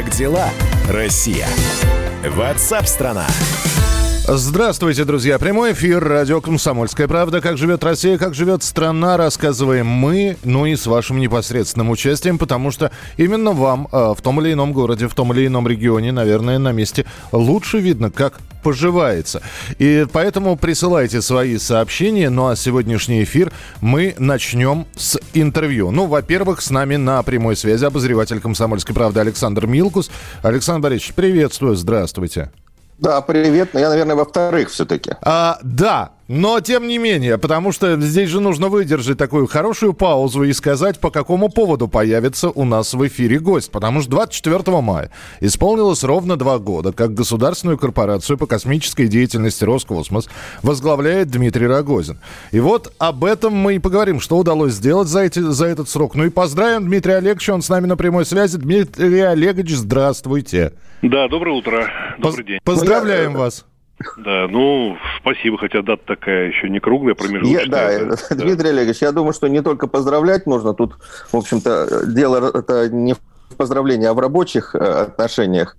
Как дела, Россия? WhatsApp-страна. Здравствуйте, друзья. Прямой эфир, радио «Комсомольская правда». Как живет Россия, как живет страна, рассказываем мы, ну и с вашим непосредственным участием, потому что именно вам в том или ином городе, в том или ином регионе, наверное, на месте лучше видно, как поживается. И поэтому присылайте свои сообщения. Ну а сегодняшний эфир мы начнем с интервью. Ну, во-первых, с нами на прямой связи обозреватель «Комсомольской правды» Александр Милкус. Александр Борисович, приветствую, здравствуйте. Да, привет. Но я, наверное, во-вторых все-таки. Да, но тем не менее, потому что здесь же нужно выдержать такую хорошую паузу и сказать, по какому поводу появится у нас в эфире гость. Потому что 24 мая исполнилось ровно 2 года, как государственную корпорацию по космической деятельности «Роскосмос» возглавляет Дмитрий Рогозин. И вот об этом мы и поговорим, что удалось сделать за этот срок. Ну и поздравим Дмитрия Олеговича, он с нами на прямой связи. Дмитрий Олегович, здравствуйте. Да, доброе утро, добрый день. Поздравляем вас. Да, ну, спасибо, хотя дата такая еще не круглая, промежуточная. Дмитрий Олегович, я думаю, что не только поздравлять нужно, тут, в общем-то, дело это не в поздравлении, а в рабочих отношениях.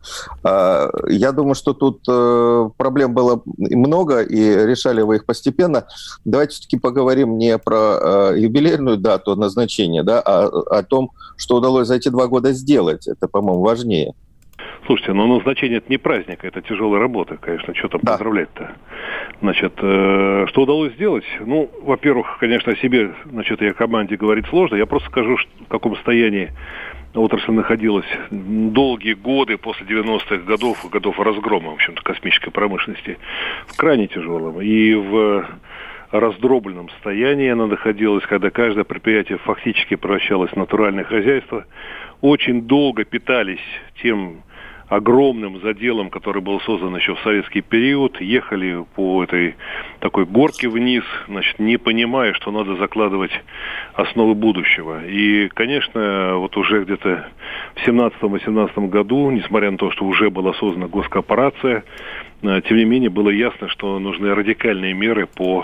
Я думаю, что тут проблем было много, и решали вы их постепенно. Давайте все-таки поговорим не про юбилейную дату назначения, да, а о том, что удалось за эти 2 года сделать. Это, по-моему, важнее. Слушайте, ну назначение это не праздник, это тяжелая работа, конечно, что там поздравлять-то. Значит, что удалось сделать? Ну, во-первых, конечно, о себе, значит, и о команде говорить сложно. Я просто скажу, в каком состоянии отрасль находилась долгие годы после 90-х годов разгрома, в общем-то, космической промышленности, в крайне тяжелом. И в раздробленном состоянии она находилась, когда каждое предприятие фактически превращалось в натуральное хозяйство. Очень долго питались тем огромным заделом, который был создан еще в советский период, ехали по этой такой горке вниз, значит, не понимая, что надо закладывать основы будущего. И, конечно, вот уже где-то в 17-18 году, несмотря на то, что уже была создана госкорпорация, тем не менее было ясно, что нужны радикальные меры по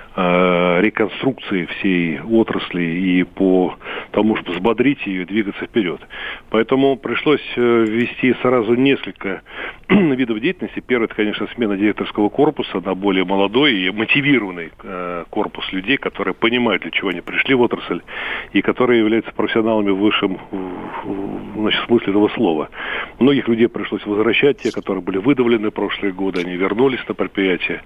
реконструкции всей отрасли и по тому, чтобы взбодрить ее и двигаться вперед. Поэтому пришлось ввести сразу несколько видов деятельности. Первый, это, конечно, смена директорского корпуса на более молодой и мотивированный корпус людей, которые понимают, для чего они пришли в отрасль, и которые являются профессионалами в высшем, значит, смысле этого слова. Многих людей пришлось возвращать, те, которые были выдавлены в прошлые годы, они вернулись на предприятие.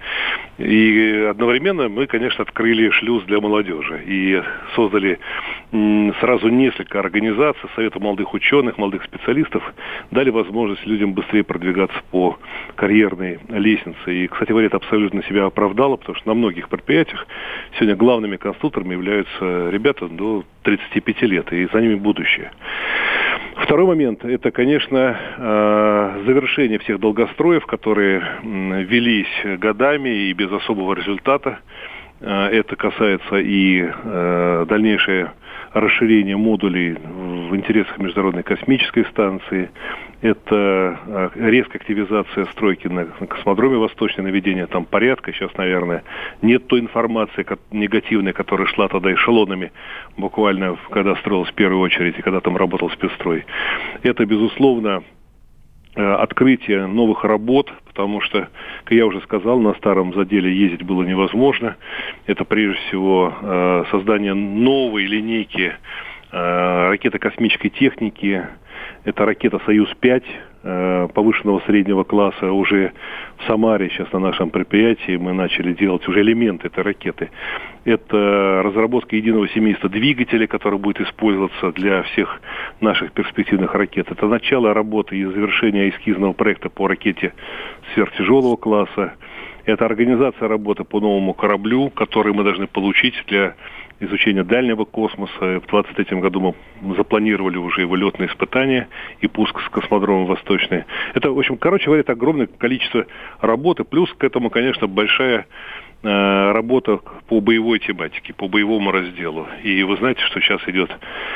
И одновременно мы, конечно, открыли шлюз для молодежи и создали сразу несколько организаций, Совета молодых ученых, молодых специалистов, дали возможность людям быстрее продвигаться по карьерной лестнице. И, кстати говоря, это абсолютно себя оправдало, потому что на многих предприятиях сегодня главными конструкторами являются ребята до 35 лет, и за ними будущее. Второй момент – это, конечно, завершение всех долгостроев, которые велись годами и без особого результата. Это касается и дальнейшее расширение модулей в интересах Международной космической станции. Это резкая активизация стройки на космодроме Восточный, наведение там порядка. Сейчас, наверное, нет той информации негативной, которая шла тогда эшелонами, буквально, когда строилась в первую очередь и когда там работал спецстрой. Это, безусловно, открытие новых работ, потому что, как я уже сказал, на старом заделе ездить было невозможно. Это, прежде всего, создание новой линейки ракеты космической техники. Это ракета «Союз-5» повышенного среднего класса. Уже в Самаре, сейчас на нашем предприятии, мы начали делать уже элементы этой ракеты. Это разработка единого семейства двигателей, который будет использоваться для всех наших перспективных ракет. Это начало работы и завершение эскизного проекта по ракете сверхтяжелого класса. Это организация работы по новому кораблю, который мы должны получить для изучения дальнего космоса. В 2023 году мы запланировали уже его летные испытания и пуск с космодрома Восточный. Это, в общем, короче говоря, это огромное количество работы. Плюс к этому, конечно, большая работа по боевой тематике, по боевому разделу. И вы знаете, что сейчас идет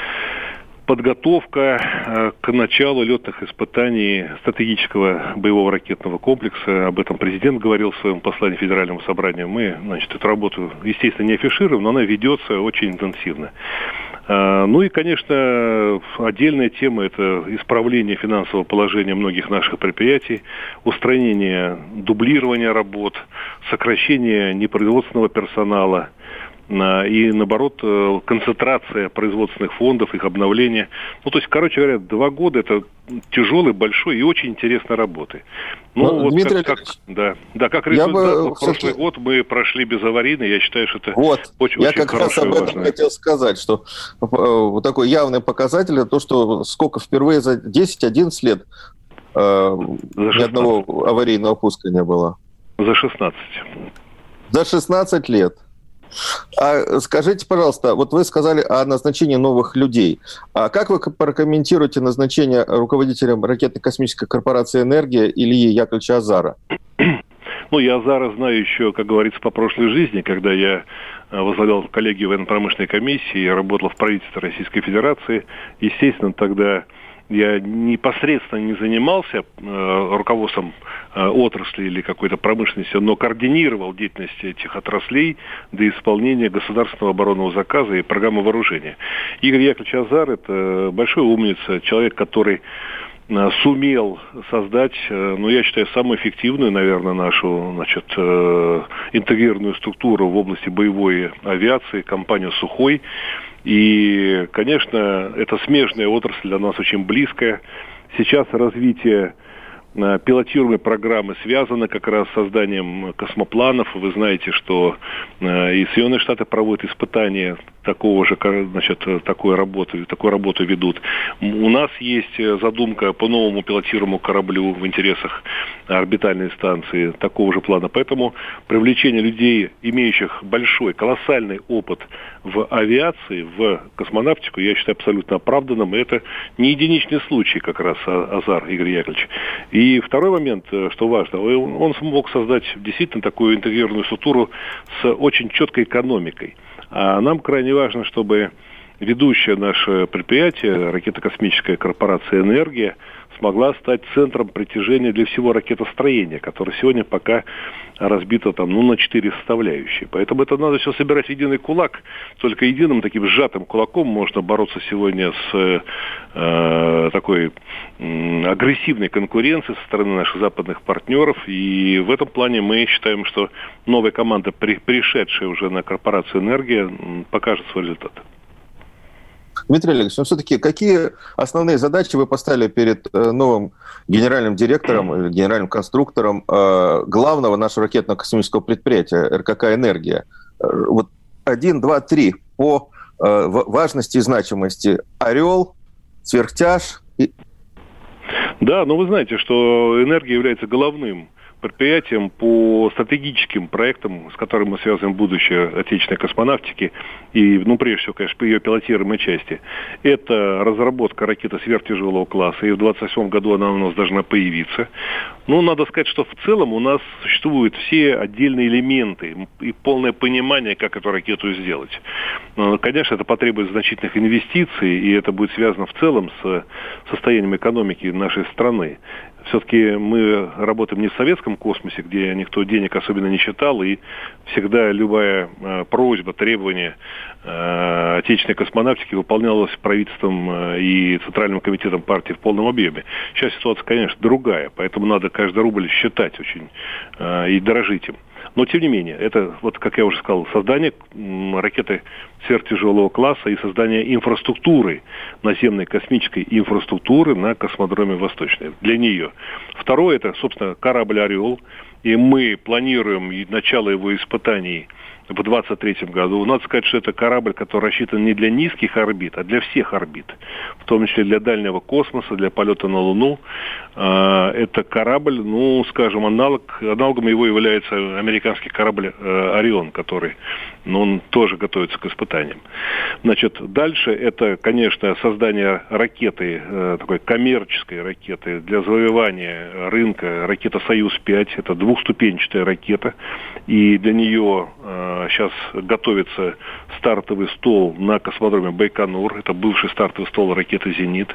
подготовка к началу летных испытаний стратегического боевого ракетного комплекса. Об этом президент говорил в своем послании Федеральному собранию. Мы, значит, эту работу, естественно, не афишируем, но она ведется очень интенсивно. Ну и, конечно, отдельная тема – это исправление финансового положения многих наших предприятий, устранение дублирования работ, сокращение непроизводственного персонала и, наоборот, концентрация производственных фондов, их обновление. Ну, то есть, короче говоря, 2 года – это тяжелой, большой и очень интересной работы. Ну, вот Дмитрий как результат, прошлый год мы прошли безаварийно, я считаю, что это очень, я как раз об этом хотел сказать, что вот такой явный показатель – это то, что сколько впервые за 10-11 лет ни одного аварийного пуска не было. За 16. За 16 лет. А скажите, пожалуйста, вот вы сказали о назначении новых людей. А как вы прокомментируете назначение руководителем ракетно-космической корпорации «Энергия» Ильи Яковлевича Азара? Ну, я Азара знаю еще, как говорится, по прошлой жизни, когда я возглавлял коллегию военно-промышленной комиссии, я работал в правительстве Российской Федерации. Естественно, тогда я непосредственно не занимался руководством отрасли или какой-то промышленности, но координировал деятельность этих отраслей до исполнения государственного оборонного заказа и программы вооружения. Игорь Яковлевич Азар – это большой умница, человек, который сумел создать, я считаю, самую эффективную, наверное, нашу, интегрированную структуру в области боевой авиации, компанию «Сухой». И, конечно, это смежная отрасль, для нас очень близкая. Сейчас развитие пилотируемой программы связано как раз с созданием космопланов. Вы знаете, что и Соединенные Штаты проводят испытания такую работу ведут. У нас есть задумка по новому пилотируемому кораблю в интересах орбитальной станции такого же плана. Поэтому привлечение людей, имеющих большой, колоссальный опыт в авиации, в космонавтику, я считаю абсолютно оправданным. И это не единичный случай как раз Азар Игорь Яковлевич. И второй момент, что важно, он смог создать действительно такую интегрированную структуру с очень четкой экономикой. А нам крайне важно, чтобы ведущее наше предприятие, ракетно-космическая корпорация «Энергия», смогла стать центром притяжения для всего ракетостроения, которое сегодня пока разбито на 4 составляющие. Поэтому это надо все собирать в единый кулак. Только единым таким сжатым кулаком можно бороться сегодня с такой агрессивной конкуренцией со стороны наших западных партнеров. И в этом плане мы считаем, что новая команда, пришедшая уже на корпорацию «Энергия», покажет свой результат. Дмитрий Олегович, все-таки какие основные задачи вы поставили перед новым генеральным директором или генеральным конструктором главного нашего ракетно-космического предприятия РКК «Энергия»? Вот 1, 2, 3 по важности и значимости. «Орел», «Сверхтяж». Да, но вы знаете, что «Энергия» является головным предприятием по стратегическим проектам, с которыми мы связываем будущее отечественной космонавтики и, прежде всего, конечно, по ее пилотируемой части. Это разработка ракеты сверхтяжелого класса, и в 2028 году она у нас должна появиться. Надо сказать, что в целом у нас существуют все отдельные элементы и полное понимание, как эту ракету сделать. Конечно, это потребует значительных инвестиций, и это будет связано в целом с состоянием экономики нашей страны. Все-таки мы работаем не в советском космосе, где никто денег особенно не считал, и всегда любая просьба, требование отечественной космонавтики выполнялась правительством и Центральным комитетом партии в полном объеме. Сейчас ситуация, конечно, другая, поэтому надо каждый рубль считать очень и дорожить им. Но, тем не менее, это, как я уже сказал, создание ракеты сверхтяжелого класса и создание инфраструктуры, наземной космической инфраструктуры на космодроме Восточный. Для нее. Второе, это, собственно, корабль «Орел». И мы планируем начало его испытаний в 2023 году. Надо сказать, что это корабль, который рассчитан не для низких орбит, а для всех орбит, в том числе для дальнего космоса, для полета на Луну. Это корабль, аналогом его является американский корабль «Орион», который, он тоже готовится к испытаниям. Дальше это, конечно, создание ракеты, такой коммерческой ракеты для завоевания рынка, ракета «Союз-5», это двухступенчатая ракета, и для нее сейчас готовится стартовый стол на космодроме Байконур. Это бывший стартовый стол ракеты «Зенит».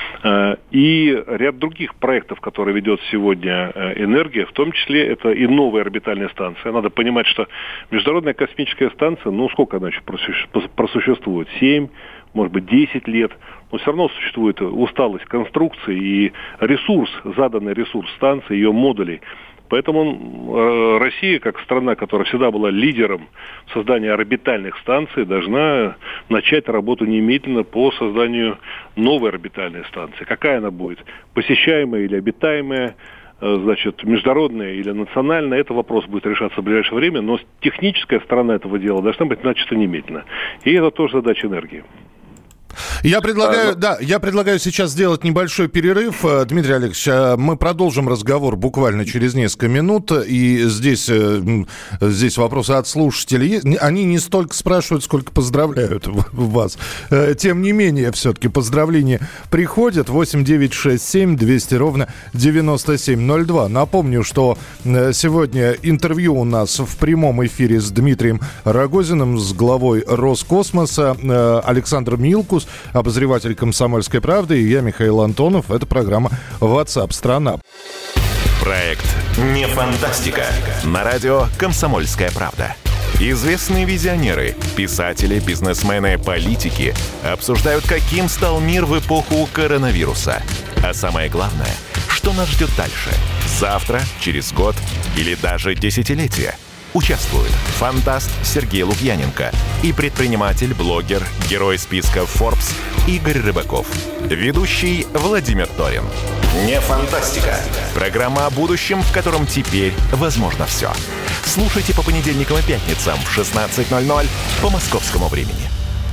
И ряд других проектов, которые ведет сегодня «Энергия», в том числе это и новая орбитальная станция. Надо понимать, что Международная космическая станция, сколько она еще просуществует? 7, может быть, 10 лет, но все равно существует усталость конструкции и ресурс, заданный ресурс станции, ее модулей. Поэтому Россия, как страна, которая всегда была лидером в создании орбитальных станций, должна начать работу немедленно по созданию новой орбитальной станции. Какая она будет? Посещаемая или обитаемая? Значит, международная или национальная, это вопрос будет решаться в ближайшее время, но техническая сторона этого дела должна быть начата немедленно. И это тоже задача энергии. Я предлагаю сейчас сделать небольшой перерыв. Дмитрий Олегович, мы продолжим разговор буквально через несколько минут. И здесь вопросы от слушателей. Они не столько спрашивают, сколько поздравляют вас. Тем не менее, все-таки поздравления приходят. 8 9 6 7 200 ровно 9702. Напомню, что сегодня интервью у нас в прямом эфире с Дмитрием Рогозиным, с главой Роскосмоса, Александр Милкус, обозреватель «Комсомольской правды», и я, Михаил Антонов. Это программа WhatsApp страна. Проект «Не фантастика» на радио «Комсомольская правда». Известные визионеры, писатели, бизнесмены, политики обсуждают, каким стал мир в эпоху коронавируса. А самое главное, что нас ждет дальше? Завтра, через год или даже десятилетие? Участвуют фантаст Сергей Лукьяненко и предприниматель, блогер, герой списка Forbes Игорь Рыбаков. Ведущий Владимир Торин. Не фантастика. Программа о будущем, в котором теперь возможно все. Слушайте по понедельникам и пятницам в 16:00 по московскому времени.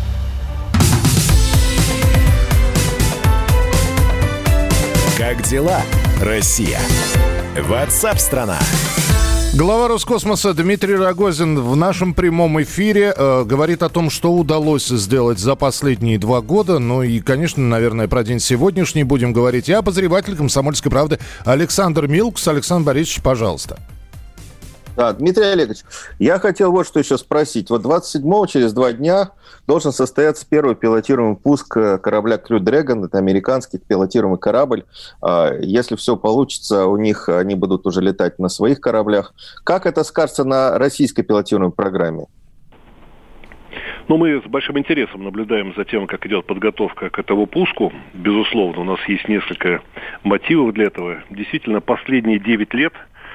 Как дела, Россия? WhatsApp-страна. Глава Роскосмоса Дмитрий Рогозин в нашем прямом эфире говорит о том, что удалось сделать за последние 2 года. Ну и, конечно, наверное, про день сегодняшний будем говорить. И обозреватель «Комсомольской правды» Александр Милкус. Александр Борисович, пожалуйста. Да, Дмитрий Олегович, я хотел вот что еще спросить. Вот 27-го, через 2 дня, должен состояться первый пилотируемый пуск корабля Crew Dragon. Это американский пилотируемый корабль. Если все получится, у них они будут уже летать на своих кораблях. Как это скажется на российской пилотируемой программе? Ну, мы с большим интересом наблюдаем за тем, как идет подготовка к этому пуску. Безусловно, у нас есть несколько мотивов для этого. Действительно, последние 9 лет,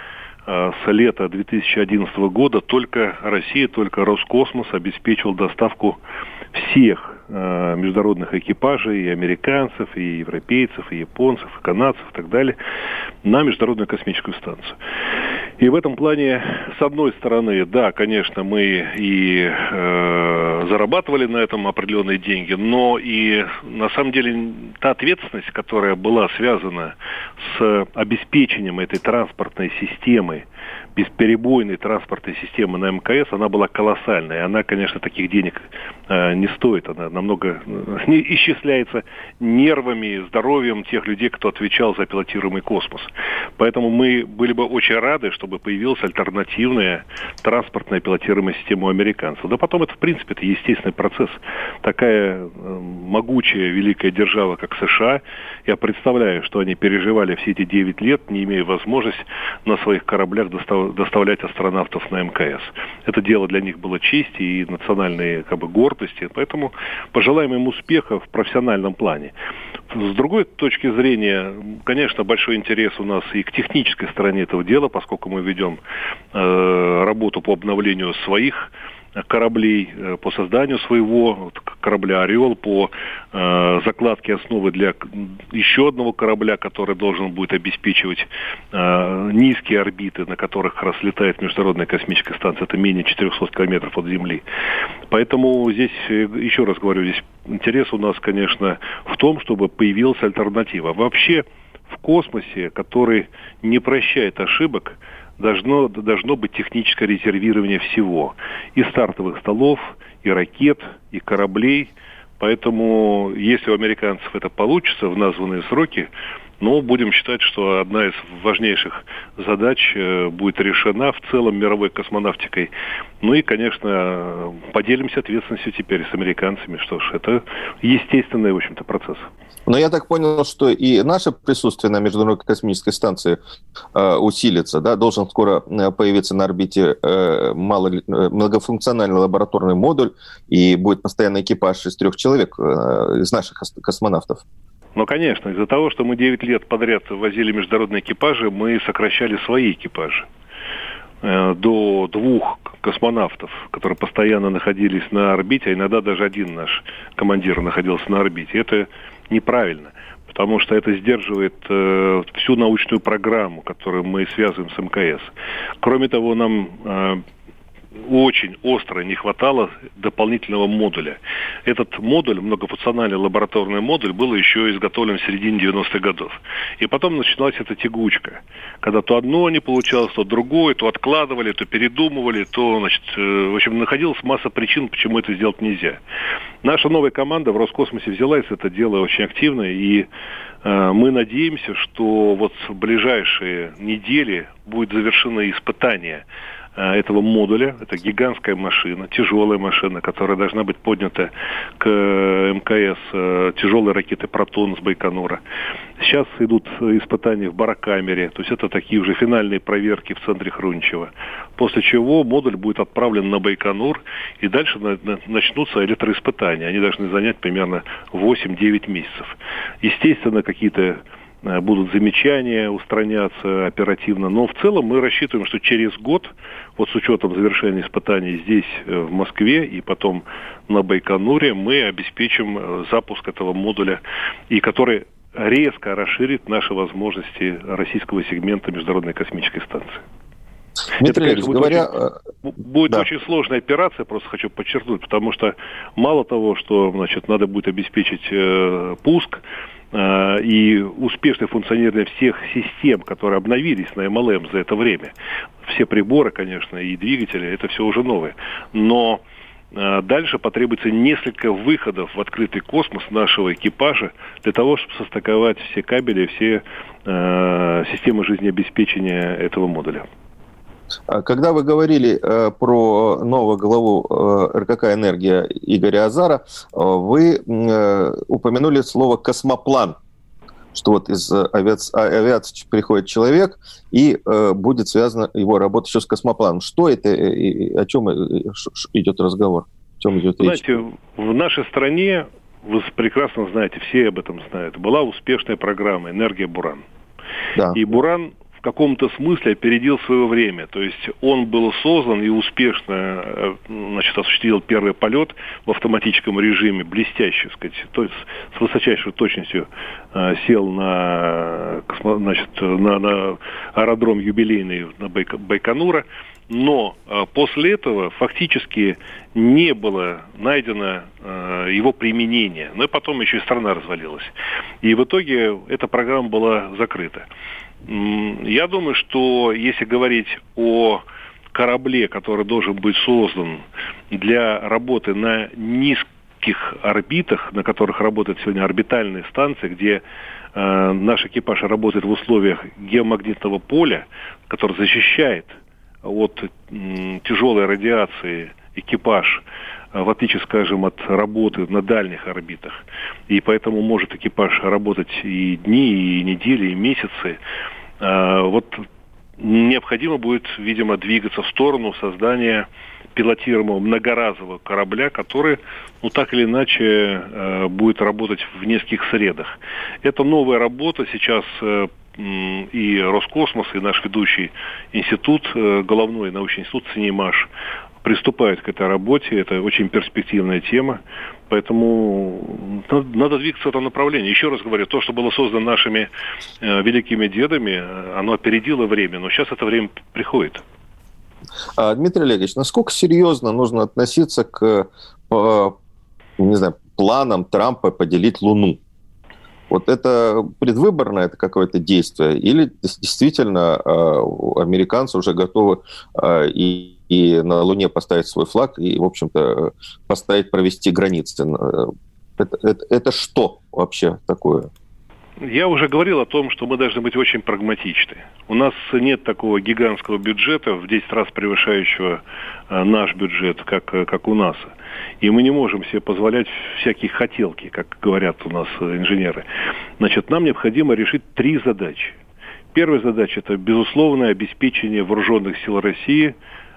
с лета 2011 года, только Россия, только Роскосмос обеспечивал доставку всех международных экипажей, и американцев, и европейцев, и японцев, и канадцев, и так далее, на Международную космическую станцию. И в этом плане, с одной стороны, да, конечно, мы и зарабатывали на этом определенные деньги, но и на самом деле та ответственность, которая была связана с обеспечением этой транспортной системы, бесперебойной транспортной системы на МКС, она была колоссальная. Она, конечно, таких денег не стоит. Она намного исчисляется нервами, здоровьем тех людей, кто отвечал за пилотируемый космос. Поэтому мы были бы очень рады, чтобы появилась альтернативная транспортная пилотируемая система у американцев. Да потом это, в принципе, это естественный процесс. Такая могучая, великая держава, как США, я представляю, что они переживали все эти 9 лет, не имея возможности на своих кораблях доставлять астронавтов на МКС. Это дело для них было чести и национальной гордости, поэтому пожелаем им успеха в профессиональном плане. С другой точки зрения, конечно, большой интерес у нас и к технической стороне этого дела, поскольку мы ведем работу по обновлению своих кораблей, по созданию своего корабля «Орел», по закладке основы для еще одного корабля, который должен будет обеспечивать низкие орбиты, на которых раз летает Международная космическая станция. Это менее 400 километров от Земли. Поэтому здесь, еще раз говорю, здесь интерес у нас, конечно, в том, чтобы появилась альтернатива. Вообще в космосе, который не прощает ошибок, должно быть техническое резервирование всего. И стартовых столов, и ракет, и кораблей. Поэтому, если у американцев это получится в названные сроки, Но будем считать, что одна из важнейших задач будет решена в целом мировой космонавтикой. Ну и, конечно, поделимся ответственностью теперь с американцами. Что ж, это естественный, в общем-то, процесс. Но я так понял, что и наше присутствие на Международной космической станции усилится, да? Должен скоро появиться на орбите многофункциональный лабораторный модуль, и будет постоянный экипаж из 3 человек из наших космонавтов. Ну, конечно, из-за того, что мы 9 лет подряд возили международные экипажи, мы сокращали свои экипажи до 2 космонавтов, которые постоянно находились на орбите, а иногда даже один наш командир находился на орбите. Это неправильно, потому что это сдерживает всю научную программу, которую мы связываем с МКС. Кроме того, нам очень остро не хватало дополнительного модуля. Этот модуль, многофункциональный лабораторный модуль, был еще изготовлен в середине 90-х годов. И потом началась эта тягучка, когда то одно не получалось, то другое, то откладывали, то передумывали, то, значит, в общем, находилась масса причин, почему это сделать нельзя. Наша новая команда в Роскосмосе взялась это дело очень активно, и мы надеемся, что вот в ближайшие недели будет завершено испытание этого модуля. Это гигантская машина, тяжелая машина, которая должна быть поднята к МКС тяжелой ракеты «Протон» с Байконура. Сейчас идут испытания в барокамере, то есть это такие уже финальные проверки в центре Хруничева. После чего модуль будет отправлен на Байконур, и дальше начнутся электроиспытания. Они должны занять примерно 8-9 месяцев. Естественно, какие-то будут замечания устраняться оперативно. Но в целом мы рассчитываем, что через год, вот с учетом завершения испытаний здесь, в Москве, и потом на Байконуре, мы обеспечим запуск этого модуля, и который резко расширит наши возможности российского сегмента Международной космической станции. Дмитрий Это, конечно, будет очень сложная операция, просто хочу подчеркнуть, потому что мало того, что, значит, надо будет обеспечить пуск и успешное функционирование всех систем, которые обновились на МЛМ за это время. Все приборы, конечно, и двигатели, это все уже новое. Но дальше потребуется несколько выходов в открытый космос нашего экипажа для того, чтобы состыковать все кабели, все системы жизнеобеспечения этого модуля. Когда вы говорили про нового главу РКК «Энергия» Игоря Азара, вы упомянули слово «космоплан», что вот из авиации приходит человек, и будет связана его работа еще с космопланом. Что это и о чем идет разговор? О чем идет речь? Знаете, в нашей стране, вы прекрасно знаете, все об этом знают, была успешная программа «Энергия Буран». Да. И Буран в каком-то смысле опередил свое время. То есть он был создан и успешно, значит, осуществил первый полет в автоматическом режиме, блестяще, сказать, то есть с высочайшей точностью сел на аэродром юбилейный на Байконура. Но после этого фактически не было найдено его применение. Но и потом еще и страна развалилась. И в итоге эта программа была закрыта. Я думаю, что если говорить о корабле, который должен быть создан для работы на низких орбитах, на которых работают сегодня орбитальные станции, где наш экипаж работает в условиях геомагнитного поля, который защищает от тяжелой радиации экипаж, в отличие, скажем, от работы на дальних орбитах. И поэтому может экипаж работать и дни, и недели, и месяцы. Вот необходимо будет, видимо, двигаться в сторону создания пилотируемого многоразового корабля, который, ну, так или иначе, будет работать в нескольких средах. Это новая работа. Сейчас и Роскосмос, и наш ведущий институт, головной научный институт ЦНИИМАШ, приступают к этой работе. Это очень перспективная тема. Поэтому надо двигаться в этом направлении. Еще раз говорю, то, что было создано нашими великими дедами, оно опередило время, но сейчас это время приходит. Дмитрий Олегович, насколько серьезно нужно относиться к, не знаю, планам Трампа поделить Луну? Вот это предвыборное это какое-то действие? Или действительно американцы уже готовы и на Луне поставить свой флаг, и, в общем-то, провести границы? Это что вообще такое? Я уже говорил о том, что мы должны быть очень прагматичны. У нас нет такого гигантского бюджета, в 10 раз превышающего наш бюджет, как у НАСА. И мы не можем себе позволять всякие хотелки, как говорят у нас инженеры. Значит, нам необходимо решить 3 задачи. Первая задача – это безусловное обеспечение вооруженных сил России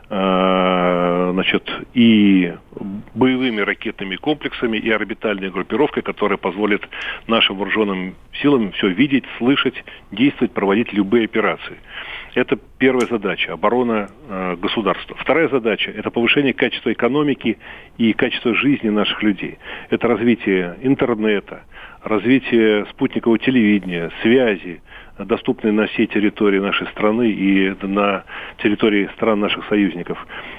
и боевыми ракетными комплексами, и орбитальной группировкой, которая позволит нашим вооруженным силам все видеть, слышать, действовать, проводить любые операции. Это первая задача – оборона государства. Вторая задача – это повышение качества экономики и качества жизни наших людей. Это развитие интернета, развитие спутникового телевидения, связи, доступные на всей территории нашей страны и на территории стран наших союзников.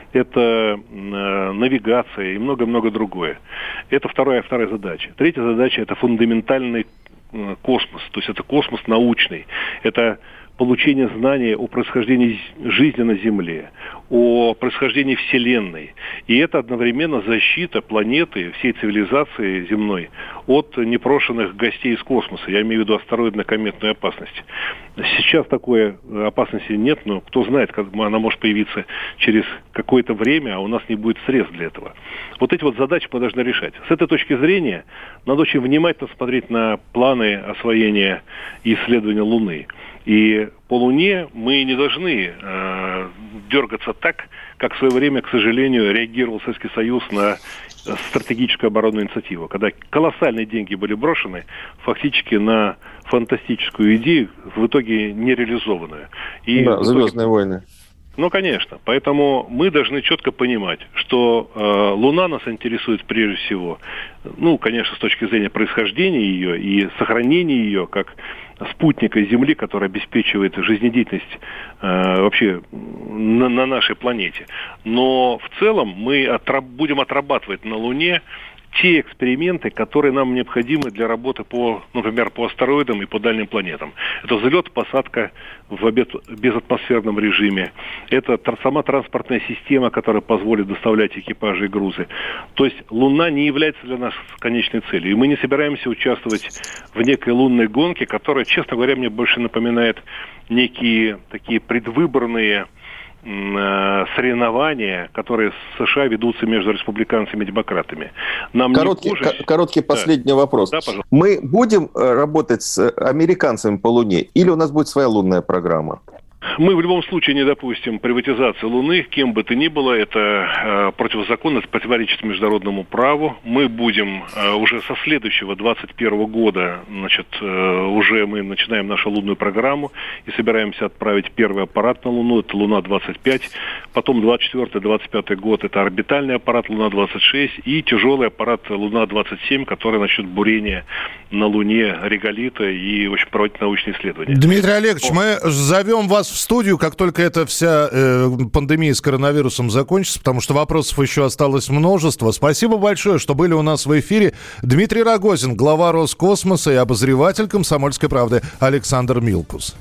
Это навигация и много-много другое. Это вторая задача. Третья задача – это фундаментальный космос, то есть это космос научный. Это получение знания о происхождении жизни на Земле, о происхождении Вселенной. И это одновременно защита планеты, всей цивилизации земной от непрошенных гостей из космоса. Я имею в виду астероидно-кометную опасность. Сейчас такой опасности нет, но кто знает, как она может появиться через какое-то время, а у нас не будет средств для этого. Вот эти вот задачи мы должны решать. С этой точки зрения надо очень внимательно смотреть на планы освоения и исследования Луны. И по Луне мы не должны дергаться так, как в свое время, к сожалению, реагировал Советский Союз на стратегическую оборонную инициативу, когда колоссальные деньги были брошены фактически на фантастическую идею, в итоге нереализованную. И да, «Звездные войны». Ну, конечно. Поэтому мы должны четко понимать, что Луна нас интересует прежде всего, ну, конечно, с точки зрения происхождения ее и сохранения ее как спутника Земли, который обеспечивает жизнедеятельность вообще на нашей планете. Но в целом мы будем отрабатывать на Луне те эксперименты, которые нам необходимы для работы например, по астероидам и по дальним планетам. Это взлет, посадка в безатмосферном режиме. Это сама транспортная система, которая позволит доставлять экипажи и грузы. То есть Луна не является для нас конечной целью. И мы не собираемся участвовать в некой лунной гонке, которая, честно говоря, мне больше напоминает некие такие предвыборные соревнования, которые в США ведутся между республиканцами и демократами. Короткий последний вопрос. Да, мы будем работать с американцами по Луне или у нас будет своя лунная программа? Мы в любом случае не допустим приватизации Луны, кем бы то ни было, это противозаконно, это противоречит международному праву. Мы будем уже со следующего 2021 года, уже мы начинаем нашу лунную программу и собираемся отправить первый аппарат на Луну, это Луна-25, потом 24-25 год, это орбитальный аппарат Луна-26 и тяжелый аппарат Луна-27, который начнет бурение на Луне реголита и очень проводить научные исследования. Дмитрий Олегович, мы зовем вас в студию, как только эта вся пандемия с коронавирусом закончится, потому что вопросов еще осталось множество. Спасибо большое, что были у нас в эфире. Дмитрий Рогозин, глава Роскосмоса, и обозреватель «Комсомольской правды» Александр Милкус.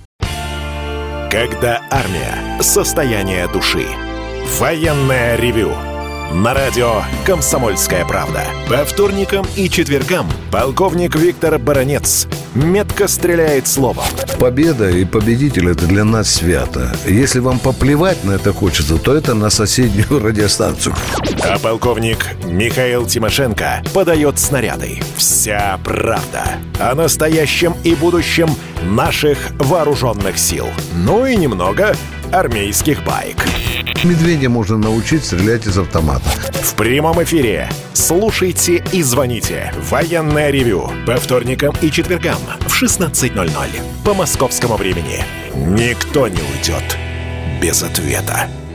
Когда армия. Состояние души. Военное ревю. На радио «Комсомольская правда». По вторникам и четвергам полковник Виктор Баранец метко стреляет словом. Победа и победитель – это для нас свято. Если вам поплевать на это хочется, то это на соседнюю радиостанцию. А полковник Михаил Тимошенко подает снаряды. Вся правда о настоящем и будущем наших вооруженных сил. Ну и немного армейских баек. Медведя можно научить стрелять из автомата. В прямом эфире слушайте и звоните. Военное ревю по вторникам и четвергам в 16:00 по московскому времени. Никто не уйдет без ответа.